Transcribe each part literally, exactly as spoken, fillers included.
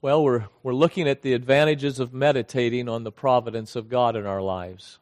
Well, we're we're looking at the advantages of meditating on the providence of God in our lives.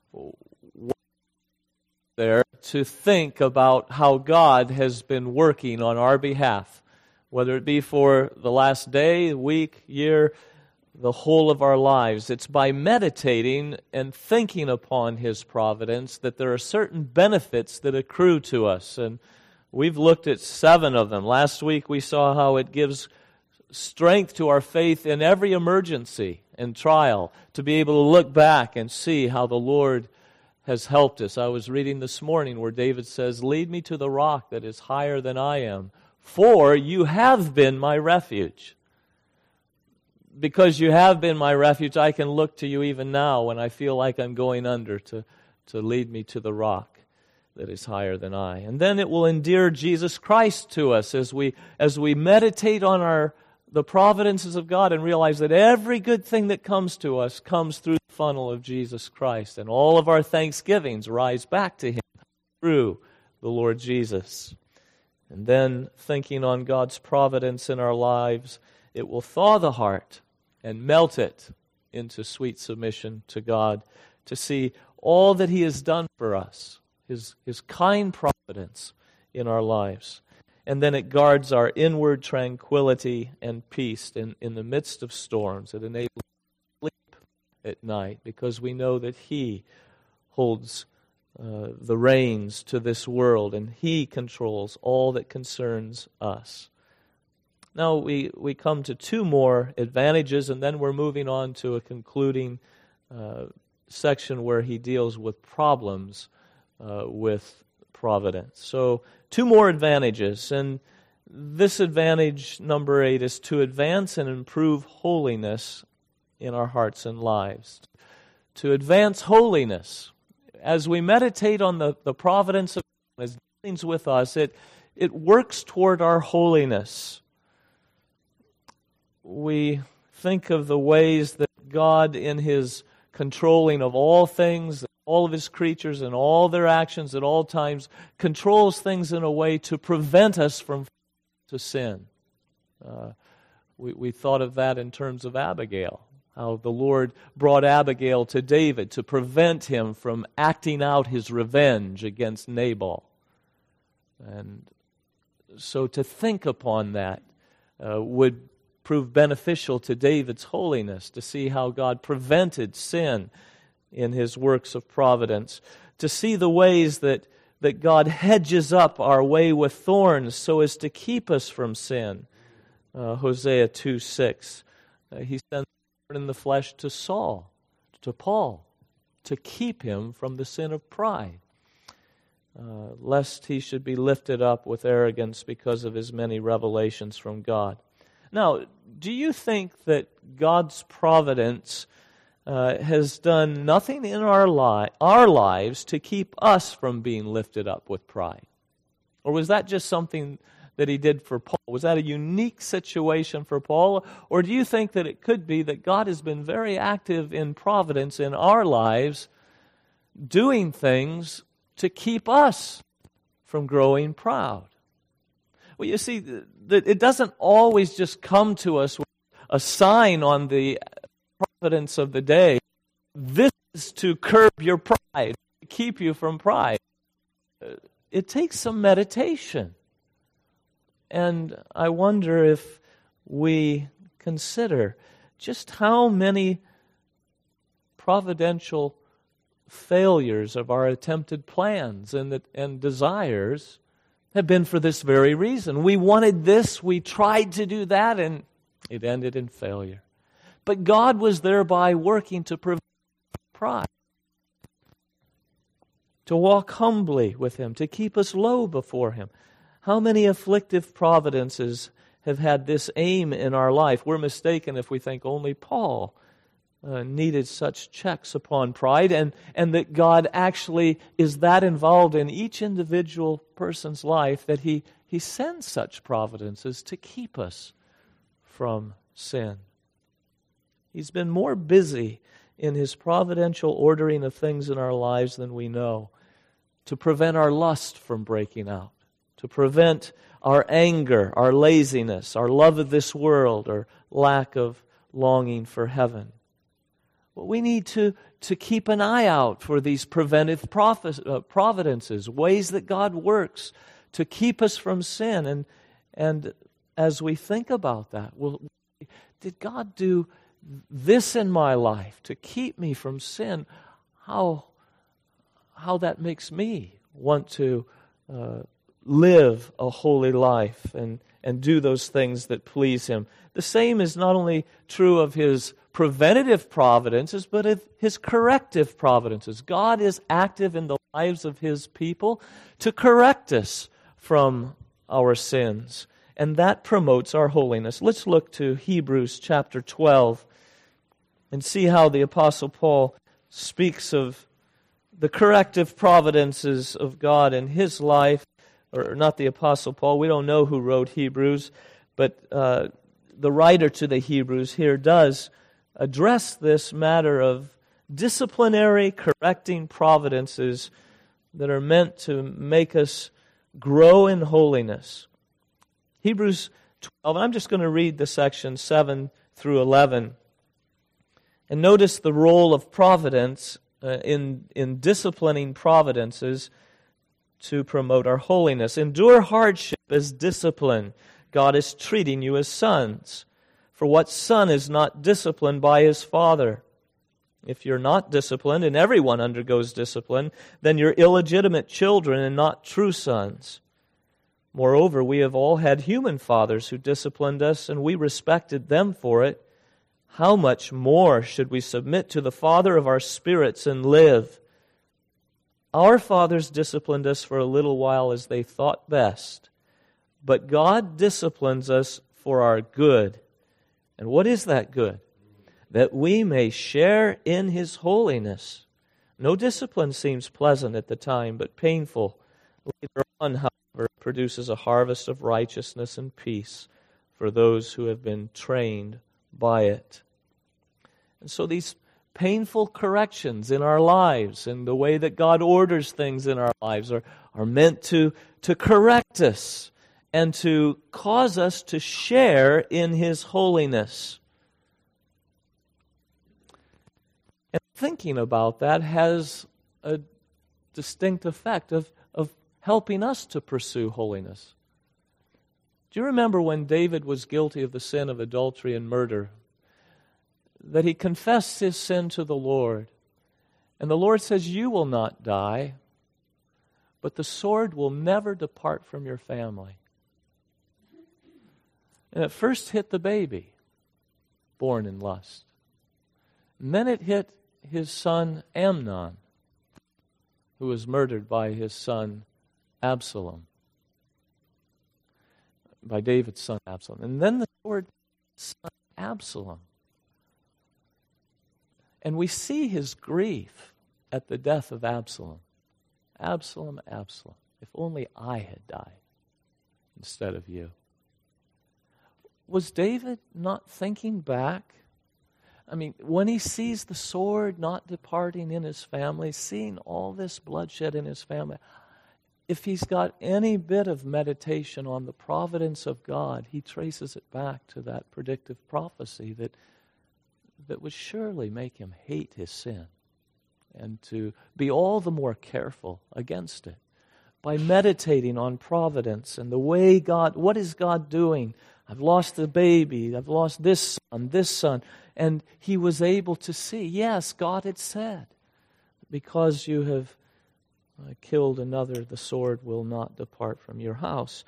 There to think about how God has been working on our behalf, whether it be for the last day, week, year, the whole of our lives. It's by meditating and thinking upon His providence that there are certain benefits that accrue to us. And we've looked at seven of them. Last week we saw how it gives strength to our faith in every emergency and trial, to be able to look back and see how the Lord has helped us. I was reading this morning where David says, "Lead me to the rock that is higher than I am, for you have been my refuge." Because you have been my refuge, I can look to you even now when I feel like I'm going under, to, to lead me to the rock that is higher than I. And then it will endear Jesus Christ to us as we as we meditate on our the providences of God and realize that every good thing that comes to us comes through the funnel of Jesus Christ. And all of our thanksgivings rise back to Him through the Lord Jesus. And then thinking on God's providence in our lives, it will thaw the heart and melt it into sweet submission to God, to see all that He has done for us, His, His kind providence in our lives. And then it guards our inward tranquility and peace in, in the midst of storms. It enables us to sleep at night because we know that He holds uh, the reins to this world and He controls all that concerns us. Now we, we come to two more advantages, and then we're moving on to a concluding uh, section where he deals with problems uh, with providence. So two more advantages, and this advantage, number eight, is to advance and improve holiness in our hearts and lives. To advance holiness. As we meditate on the, the providence of God, as dealings with us, it, it works toward our holiness. We think of the ways that God, in His controlling of all things, all of His creatures and all their actions at all times, controls things in a way to prevent us from to sin. Uh, we, we thought of that in terms of Abigail, how the Lord brought Abigail to David to prevent him from acting out his revenge against Nabal. And so to think upon that uh, would prove beneficial to David's holiness, to see how God prevented sin in His works of providence, to see the ways that, that God hedges up our way with thorns so as to keep us from sin. Uh, Hosea two six, uh, He sent the Lord in the flesh to Saul, to Paul, to keep him from the sin of pride, uh, lest he should be lifted up with arrogance because of his many revelations from God. Now, do you think that God's providence uh, has done nothing in our, li- our lives to keep us from being lifted up with pride? Or was that just something that He did for Paul? Was that a unique situation for Paul? Or do you think that it could be that God has been very active in providence in our lives, doing things to keep us from growing proud? Well, you see, that it doesn't always just come to us with a sign on the providence of the day. This is to curb your pride, to keep you from pride. It takes some meditation. And I wonder if we consider just how many providential failures of our attempted plans and, and desires have been for this very reason. We wanted this, we tried to do that, and it ended in failure. But God was thereby working to prevent pride, to walk humbly with Him, to keep us low before Him. How many afflictive providences have had this aim in our life? We're mistaken if we think only Paul Uh, needed such checks upon pride, and, and that God actually is that involved in each individual person's life that He, he sends such providences to keep us from sin. He's been more busy in His providential ordering of things in our lives than we know, to prevent our lust from breaking out, to prevent our anger, our laziness, our love of this world, or lack of longing for heaven. Well, we need to, to keep an eye out for these preventive prophes- uh, providences, ways that God works to keep us from sin. And, and as we think about that, well, did God do this in my life to keep me from sin? How, how that makes me want to uh, live a holy life and, and do those things that please Him. The same is not only true of His preventative providences, but of His corrective providences. God is active in the lives of His people to correct us from our sins, and that promotes our holiness. Let's look to Hebrews chapter twelve and see how the Apostle Paul speaks of the corrective providences of God in his life. Or not the Apostle Paul, we don't know who wrote Hebrews, but uh, the writer to the Hebrews here does address this matter of disciplinary, correcting providences that are meant to make us grow in holiness. Hebrews twelve, I'm just going to read the section seven through eleven. And notice the role of providence uh, in, in disciplining providences to promote our holiness. Endure hardship as discipline. God is treating you as sons. For what son is not disciplined by his father? If you're not disciplined, and everyone undergoes discipline, then you're illegitimate children and not true sons. Moreover, we have all had human fathers who disciplined us, and we respected them for it. How much more should we submit to the Father of our spirits and live? Our fathers disciplined us for a little while as they thought best, but God disciplines us for our good. And what is that good? That we may share in His holiness. No discipline seems pleasant at the time, but painful. Later on, however, it produces a harvest of righteousness and peace for those who have been trained by it. And so these painful corrections in our lives and the way that God orders things in our lives are, are meant to, to correct us and to cause us to share in His holiness. And thinking about that has a distinct effect of, of helping us to pursue holiness. Do you remember when David was guilty of the sin of adultery and murder? That he confessed his sin to the Lord. And the Lord says, you will not die, but the sword will never depart from your family. And it first hit the baby, born in lust. And then it hit his son Amnon, who was murdered by his son Absalom. By David's son Absalom. And then the sword son Absalom. And we see his grief at the death of Absalom. Absalom, Absalom, if only I had died instead of you. Was David not thinking back? I mean, when he sees the sword not departing in his family, seeing all this bloodshed in his family, if he's got any bit of meditation on the providence of God, he traces it back to that predictive prophecy that that would surely make him hate his sin and to be all the more careful against it. By meditating on providence and the way God, what is God doing? I've lost the baby, I've lost this son, this son. And he was able to see, yes, God had said, because you have uh, killed another, the sword will not depart from your house.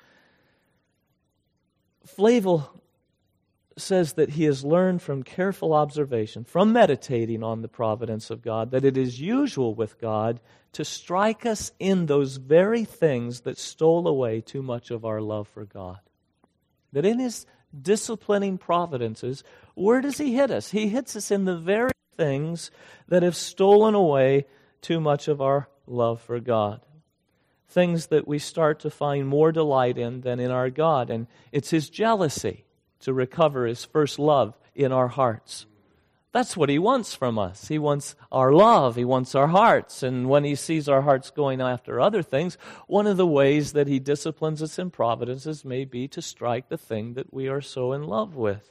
Flavel says that he has learned from careful observation, from meditating on the providence of God, that it is usual with God to strike us in those very things that stole away too much of our love for God. That in His disciplining providences, where does He hit us? He hits us in the very things that have stolen away too much of our love for God. Things that we start to find more delight in than in our God. And it's His jealousy to recover His first love in our hearts. That's what He wants from us. He wants our love. He wants our hearts. And when He sees our hearts going after other things, one of the ways that He disciplines us in providences may be to strike the thing that we are so in love with.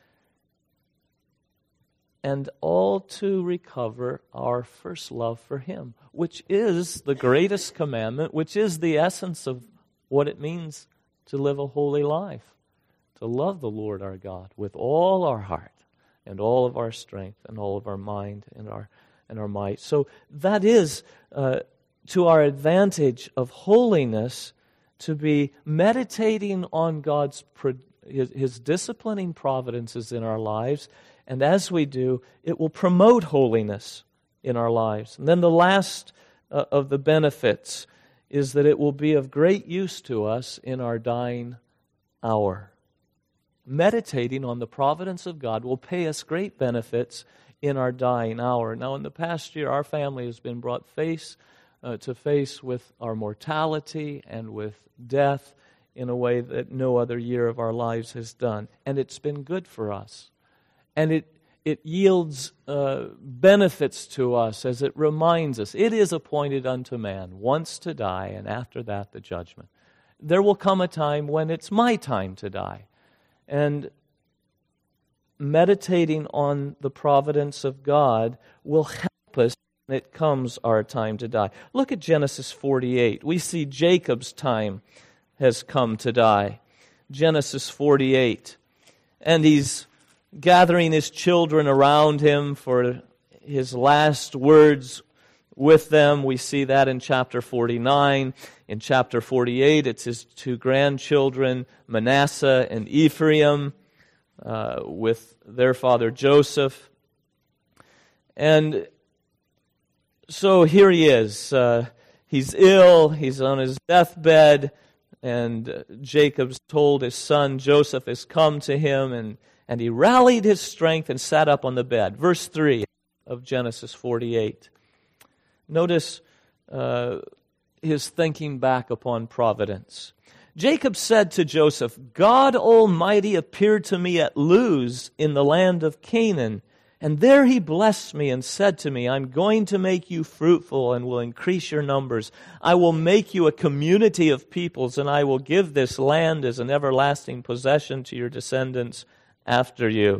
And all to recover our first love for Him, which is the greatest commandment, which is the essence of what it means to live a holy life, to love the Lord our God with all our heart, and all of our strength, and all of our mind, and our and our might. So that is uh, to our advantage of holiness, to be meditating on God's his, his disciplining providences in our lives, and as we do, it will promote holiness in our lives. And then the last uh, of the benefits is that it will be of great use to us in our dying hour. Meditating on the providence of God will pay us great benefits in our dying hour. Now, in the past year, our family has been brought face uh, to face with our mortality and with death in a way that no other year of our lives has done. And it's been good for us. And it, it yields uh, benefits to us as it reminds us, it is appointed unto man once to die, and after that the judgment. There will come a time when it's my time to die. And meditating on the providence of God will help us when it comes our time to die. Look at Genesis forty-eight. We see Jacob's time has come to die. Genesis forty-eight. And he's gathering his children around him for his last words with them. We see that in chapter forty-nine. In chapter forty-eight, it's his two grandchildren, Manasseh and Ephraim, uh, with their father Joseph. And so here he is. Uh, he's ill, he's on his deathbed, and Jacob's told his son Joseph has come to him, and, and he rallied his strength and sat up on the bed. Verse three of Genesis forty-eight. Notice uh, his thinking back upon providence. Jacob said to Joseph, God Almighty appeared to me at Luz in the land of Canaan, and there He blessed me and said to me, I'm going to make you fruitful and will increase your numbers. I will make you a community of peoples, and I will give this land as an everlasting possession to your descendants after you.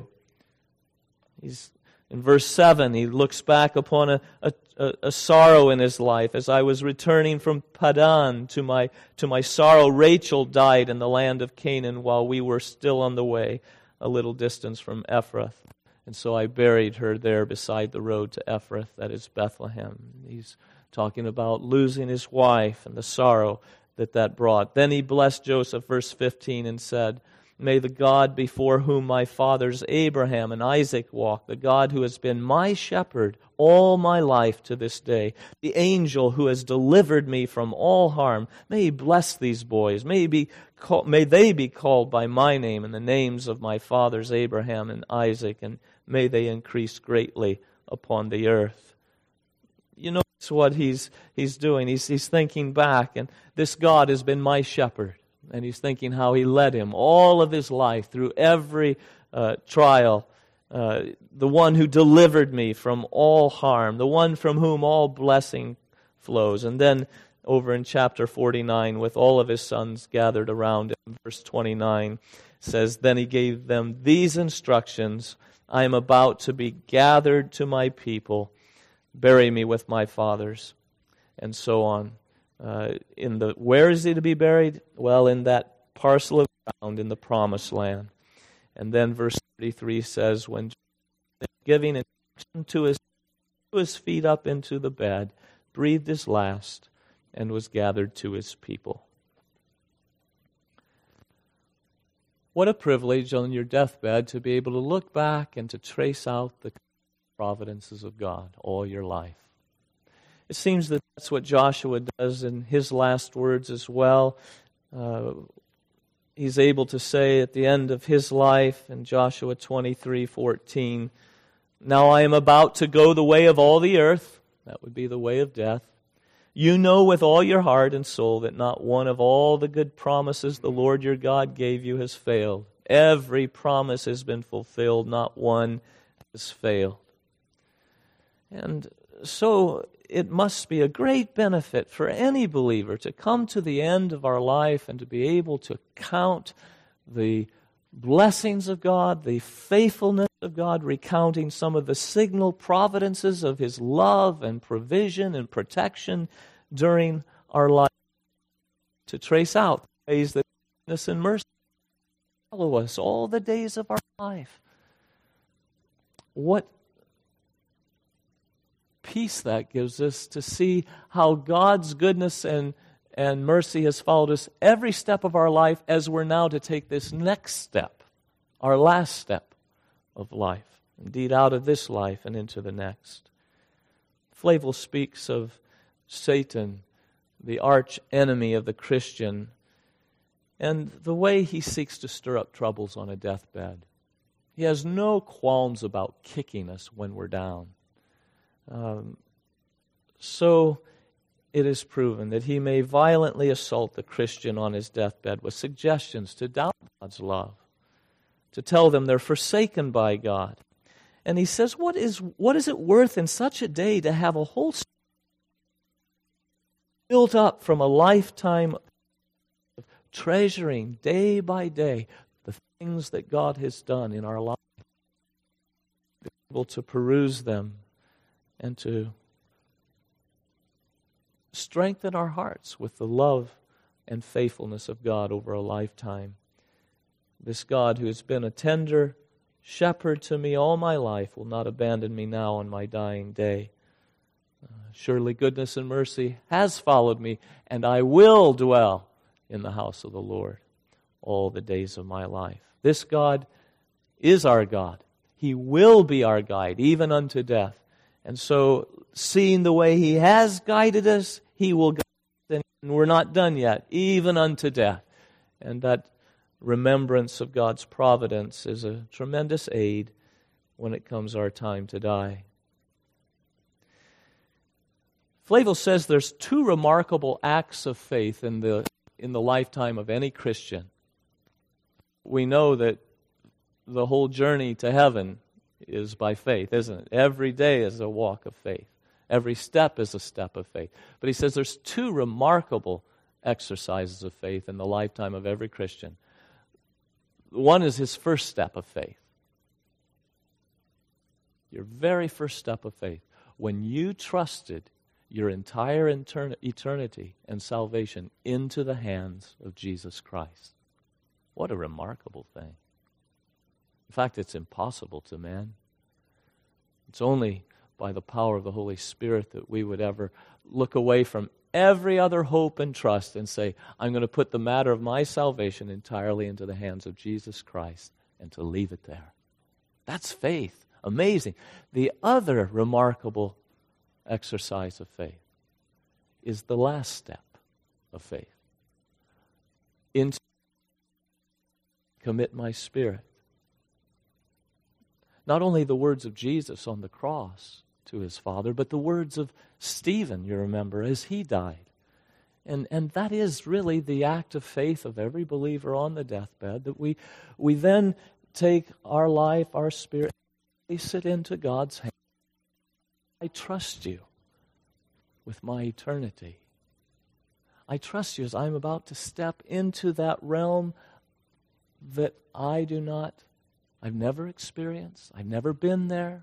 He's In verse seven, he looks back upon a, a, a sorrow in his life. As I was returning from Padan, to my, to my sorrow, Rachel died in the land of Canaan while we were still on the way, a little distance from Ephrath. And so I buried her there beside the road to Ephrath, that is Bethlehem. He's talking about losing his wife and the sorrow that that brought. Then he blessed Joseph, verse fifteen, and said, May the God before whom my fathers Abraham and Isaac walked, the God who has been my shepherd all my life to this day, the angel who has delivered me from all harm, may He bless these boys. May, he be call, may they be called by my name and the names of my fathers Abraham and Isaac, and may they increase greatly upon the earth. You know what he's he's doing. He's he's thinking back, and this God has been my shepherd. And he's thinking how He led him all of his life through every uh, trial. Uh, the one who delivered me from all harm. The one from whom all blessing flows. And then over in chapter forty-nine, with all of his sons gathered around him, verse twenty-nine says, Then he gave them these instructions. I am about to be gathered to my people. Bury me with my fathers. And so on. Uh, in the where is he to be buried? Well, in that parcel of ground in the promised land. And then verse thirty-three says, when giving instruction to his, to his feet up into the bed, breathed his last, and was gathered to his people. What a privilege on your deathbed to be able to look back and to trace out the providences of God all your life. It seems that that's what Joshua does in his last words as well. Uh, he's able to say at the end of his life in Joshua twenty-three fourteen, Now I am about to go the way of all the earth. That would be the way of death. You know with all your heart and soul that not one of all the good promises the Lord your God gave you has failed. Every promise has been fulfilled, not one has failed. And so it must be a great benefit for any believer to come to the end of our life and to be able to count the blessings of God, the faithfulness of God, recounting some of the signal providences of His love and provision and protection during our life, to trace out the ways that goodness and mercy follow us all the days of our life. What peace that gives us to see how God's goodness and, and mercy has followed us every step of our life, as we're now to take this next step, our last step of life, indeed out of this life and into the next. Flavel speaks of Satan, the arch enemy of the Christian, and the way he seeks to stir up troubles on a deathbed. He has no qualms about kicking us when we're down. Um, so it is proven that he may violently assault the Christian on his deathbed with suggestions to doubt God's love, to tell them they're forsaken by God. And he says, what is, what is it worth in such a day to have a whole story built up from a lifetime of treasuring day by day the things that God has done in our life, be able to peruse them and to strengthen our hearts with the love and faithfulness of God over a lifetime. This God who has been a tender shepherd to me all my life will not abandon me now on my dying day. Uh, surely goodness and mercy has followed me, and I will dwell in the house of the Lord all the days of my life. This God is our God. He will be our guide, even unto death. And so, seeing the way He has guided us, He will guide us, and we're not done yet, even unto death. And that remembrance of God's providence is a tremendous aid when it comes our time to die. Flavel says there's two remarkable acts of faith in the in the lifetime of any Christian. We know that the whole journey to heaven is by faith, isn't it? Every day is a walk of faith. Every step is a step of faith. But he says there's two remarkable exercises of faith in the lifetime of every Christian. One is his first step of faith. Your very first step of faith. When you trusted your entire eternity and salvation into the hands of Jesus Christ. What a remarkable thing. In fact, it's impossible to man. It's only by the power of the Holy Spirit that we would ever look away from every other hope and trust and say, I'm going to put the matter of my salvation entirely into the hands of Jesus Christ and to leave it there. That's faith. Amazing. The other remarkable exercise of faith is the last step of faith. Into commit my spirit. Not only the words of Jesus on the cross to His Father, but the words of Stephen, you remember, as he died. And and that is really the act of faith of every believer on the deathbed, that we we then take our life, our spirit, place it into God's hands. I trust you with my eternity. I trust you as I'm about to step into that realm that I do not, I've never experienced, I've never been there.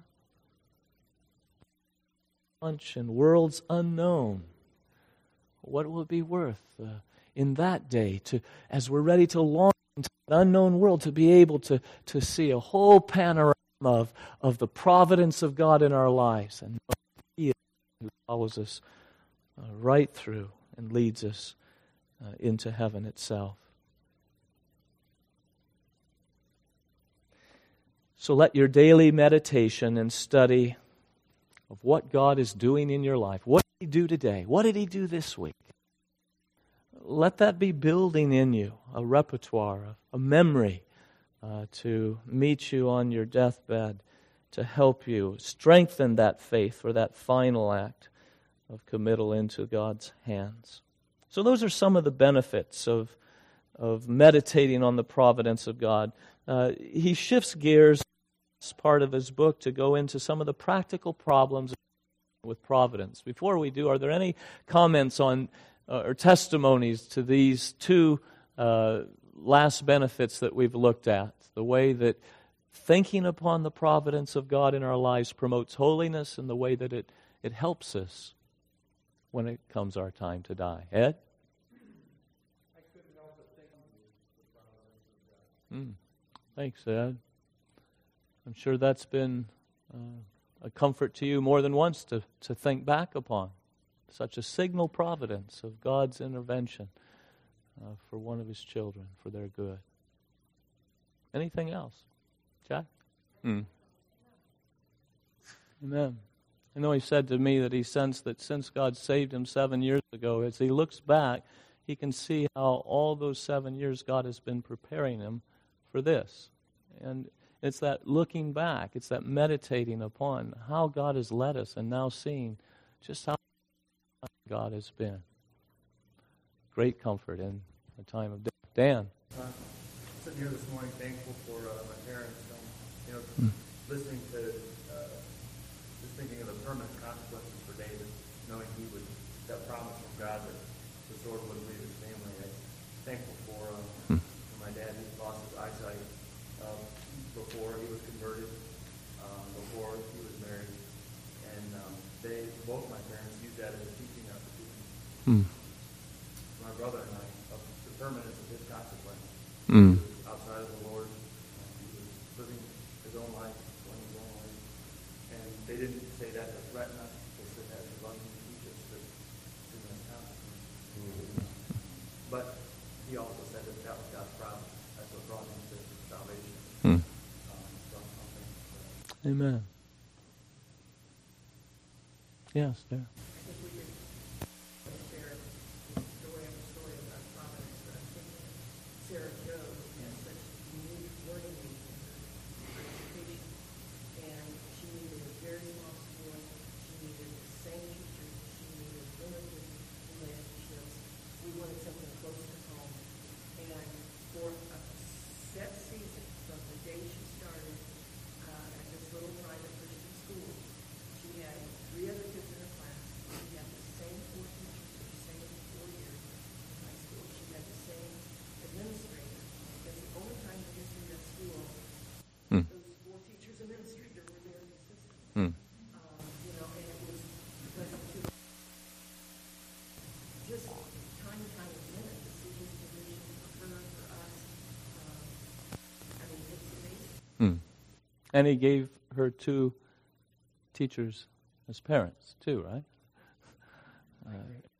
Lunch and worlds unknown. What will it be worth uh, in that day, to, as we're ready to launch into an unknown world, to be able to, to see a whole panorama of, of the providence of God in our lives, and He who follows us uh, right through and leads us uh, into heaven itself. So let your daily meditation and study of what God is doing in your life. What did He do today? What did He do this week? Let that be building in you a repertoire, a memory uh, to meet you on your deathbed, to help you strengthen that faith for that final act of committal into God's hands. So those are some of the benefits of, of meditating on the providence of God. Uh, he shifts gears part of his book to go into some of the practical problems with providence. Before we do, are there any comments on uh, or testimonies to these two uh, last benefits that we've looked at? The way that thinking upon the providence of God in our lives promotes holiness, and the way that it, it helps us when it comes our time to die. Ed? I couldn't help but think of the providence of God. Mm. Thanks, Ed. I'm sure that's been uh, a comfort to you more than once to, to think back upon. Such a signal providence of God's intervention uh, for one of His children, for their good. Anything else? Jack? Mm. Amen. I know he said to me that he sensed that since God saved him seven years ago, as he looks back, he can see how all those seven years God has been preparing him for this. And it's that looking back, it's that meditating upon how God has led us, and now seeing just how God has been. Great comfort in a time of death. Dan? Uh, sitting here this morning thankful for uh, my parents. Um, you know, Mm. listening to, uh, just thinking of the permanent consequences for David, knowing he would, that promise from God that the sword wouldn't leave his family. I'm thankful for, uh, Mm. for my dad. He lost his eyesight uh, before he was converted, um, before he was married. And um, they, both my parents, used that as a teaching opportunity. Mm. My brother and I, of the permanence of his consequence. Mm. He was outside of the Lord. And he was living his own life, going his own way. And they didn't say that to threaten us. They said that to love and teach us that to that consequence. But he also said that that was God's promise. That's what brought him to salvation. Mm. Um, so I'm thankful. Amen. Yes, there. I think we could share the story of the story about providence, but I'm thinking Sarah Joe has such unique learning needs in her education, and she needed a very small school. She needed the same teachers. She needed limited relationships. We wanted something close to home, and for a set season, from the day she started uh, at this little private Christian school, she had three other kids in her class. She had the same four teachers for the same four years in high school. She had the same administrator. Because the only time in the history of that school, Hmm. those four teachers and administrator were very consistent. Mm. Um, you know, and it was because of two, just time and time again, to see his provision for her, for us. Um, I mean, it's amazing. Mm. And he gave her two teachers as parents, too, right? Uh,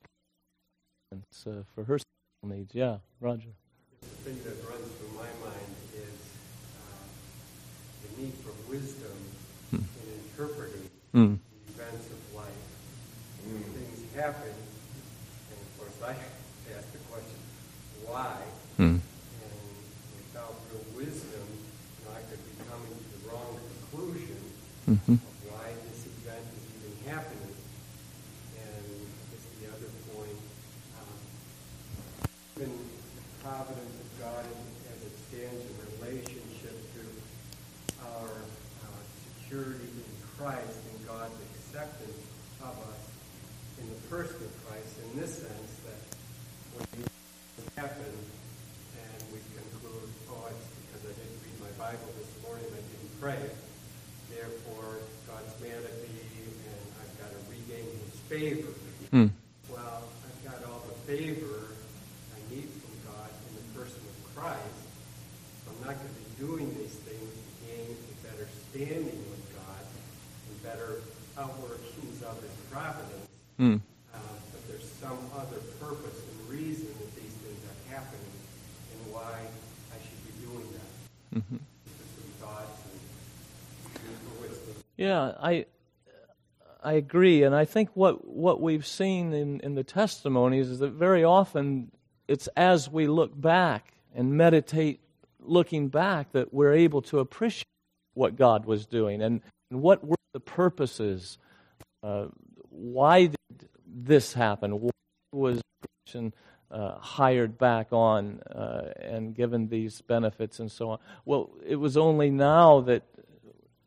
it's, uh, for her needs. Yeah, Roger. The thing that runs through my mind is uh, the need for wisdom Hmm. in interpreting Mm. the events of life. When things happen, and of course I ask the question, why? Mm. And without real wisdom, you know, I could be coming to the wrong conclusion Mm-hmm. of why this event is even happening. And I guess the other point, um, even the providence of God as it stands in relationship to our uh, security in Christ and God's acceptance of us in the person of Christ, in this sense that when these things happen and we conclude, oh, it's because I didn't read my Bible this morning, I didn't pray, therefore God's mad at me and I've got to regain his favor. Mm. Well, I've got all the favor I need from God in the person of Christ. So I'm not going to be doing these things to gain a better standing with God and better outworkings of his providence. Mm. Uh, but there's some other purpose and reason that these things are happening and why I should be doing that. Mm-hmm. Just some thoughts and deeper wisdom. Yeah, I I agree, and I think what, what we've seen in, in the testimonies is that very often it's as we look back and meditate looking back that we're able to appreciate what God was doing and, and what were the purposes. Uh, why did this happen? Why was Christian uh, hired back on uh, and given these benefits and so on? Well, it was only now that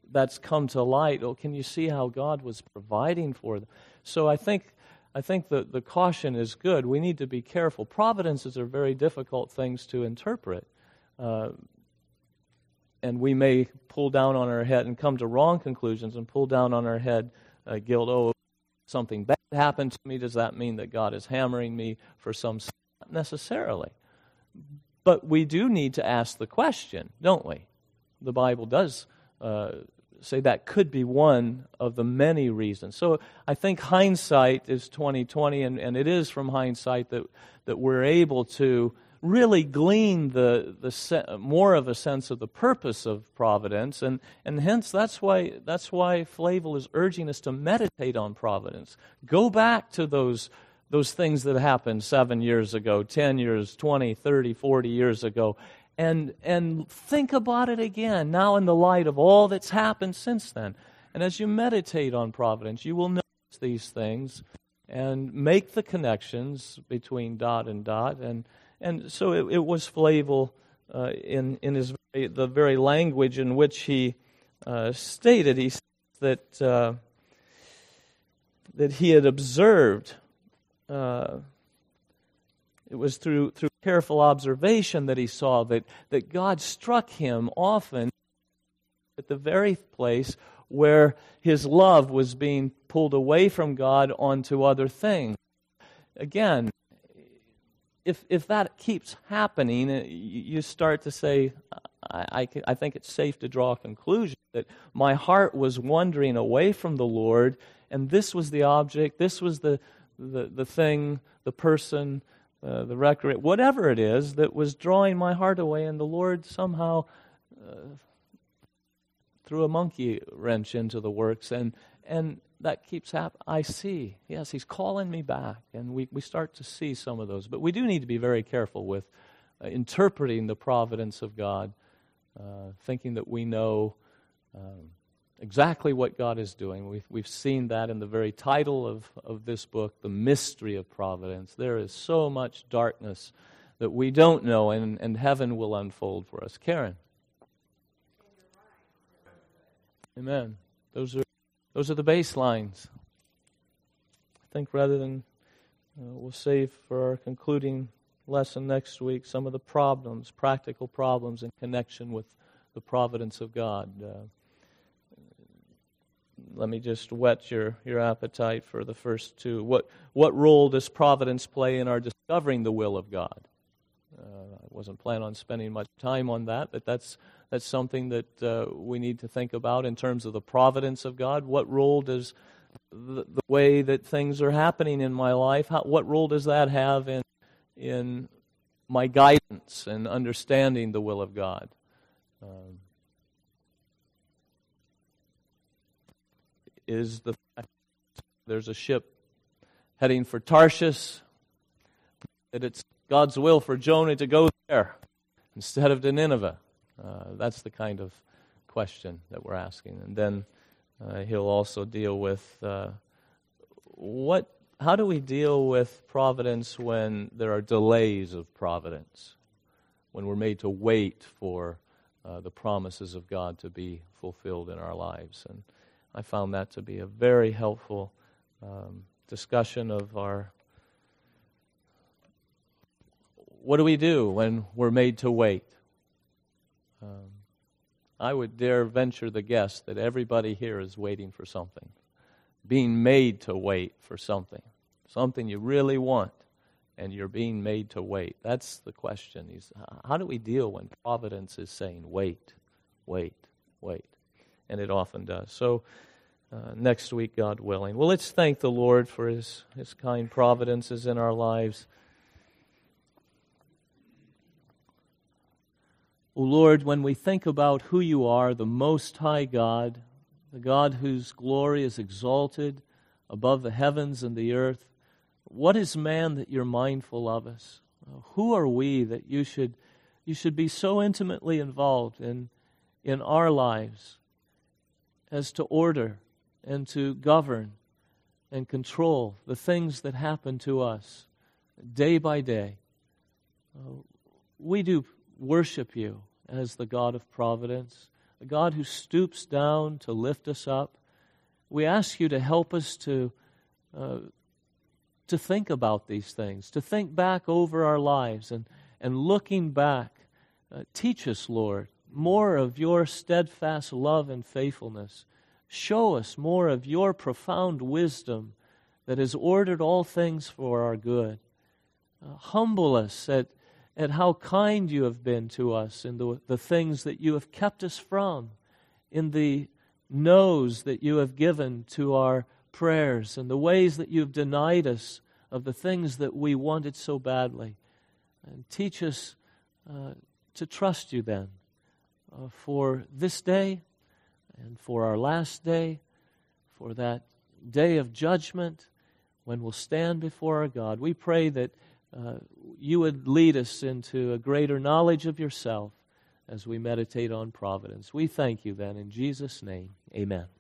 that's come to light. Oh, can you see how God was providing for them? So I think I think the, the caution is good. We need to be careful. Providences are very difficult things to interpret. Uh, and we may pull down on our head and come to wrong conclusions and pull down on our head uh, guilt. Oh, something bad happened to me. Does that mean that God is hammering me for some sin? Not necessarily. But we do need to ask the question, don't we? The Bible does uh, say that could be one of the many reasons. So I think hindsight is twenty twenty, and, and it is from hindsight that, that we're able to really glean the the se- more of a sense of the purpose of providence, and, and hence that's why that's why Flavel is urging us to meditate on providence. Go back to those those things that happened seven years ago, ten years, twenty, thirty, forty years ago, and and think about it again now in the light of all that's happened since then. And as you meditate on providence, you will notice these things and make the connections between dot and dot. And and so it, it was Flavel uh, in in his the very language in which he uh, stated he said that uh, that he had observed. Uh, it was through through careful observation that he saw that, that God struck him often at the very place where his love was being pulled away from God onto other things. Again, if if that keeps happening, you start to say, I, I, I think it's safe to draw a conclusion that my heart was wandering away from the Lord, and this was the object, this was the the, the thing, the person, uh, the record, whatever it is that was drawing my heart away, and the Lord somehow uh, threw a monkey wrench into the works, and and that keeps happening. I see, yes, He's calling me back, and we, we start to see some of those. But we do need to be very careful with uh, interpreting the providence of God, uh, thinking that we know um, exactly what God is doing. We've, we've seen that in the very title of, of this book, The Mystery of Providence. There is so much darkness that we don't know, and, and heaven will unfold for us. Karen? Amen. Those are those are the baselines. I think rather than, uh, we'll save for our concluding lesson next week some of the problems, practical problems in connection with the providence of God. Uh, Let me just whet your, your appetite for the first two. What what role does providence play in our discovering the will of God? Uh, I wasn't planning on spending much time on that, but that's that's something that uh, we need to think about in terms of the providence of God. What role does the, the way that things are happening in my life, how, what role does that have in in my guidance and understanding the will of God? Um, is the fact that there's a ship heading for Tarshish, that it's God's will for Jonah to go there instead of to Nineveh? Uh, that's the kind of question that we're asking. And then uh, he'll also deal with uh, what. How do we deal with providence when there are delays of providence, when we're made to wait for uh, the promises of God to be fulfilled in our lives? And I found that to be a very helpful um, discussion of our, what do we do when we're made to wait? Um, I would dare venture the guess that everybody here is waiting for something, being made to wait for something, something you really want, and you're being made to wait. That's the question. Is how do we deal when providence is saying, wait, wait, wait? And it often does. So uh, next week, God willing. Well, let's thank the Lord for His, His kind providences in our lives. O Lord, when we think about who You are, the Most High God, the God whose glory is exalted above the heavens and the earth, what is man that You're mindful of us? Who are we that You should You should be so intimately involved in in our lives as to order and to govern and control the things that happen to us day by day? Uh, we do worship You as the God of providence. a God who stoops down to lift us up. We ask you to help us to uh, to think about these things, to think back over our lives, and, and looking back, uh, teach us, Lord, more of your steadfast love and faithfulness. Show us more of your profound wisdom that has ordered all things for our good. Uh, humble us at, at how kind you have been to us in the, the things that you have kept us from, in the no's that you have given to our prayers, and the ways that you have denied us of the things that we wanted so badly. And teach us uh, to trust you then uh, for this day and for our last day, for that day of judgment when we'll stand before our God. We pray that uh, you would lead us into a greater knowledge of yourself as we meditate on providence. We thank you then in Jesus' name. Amen.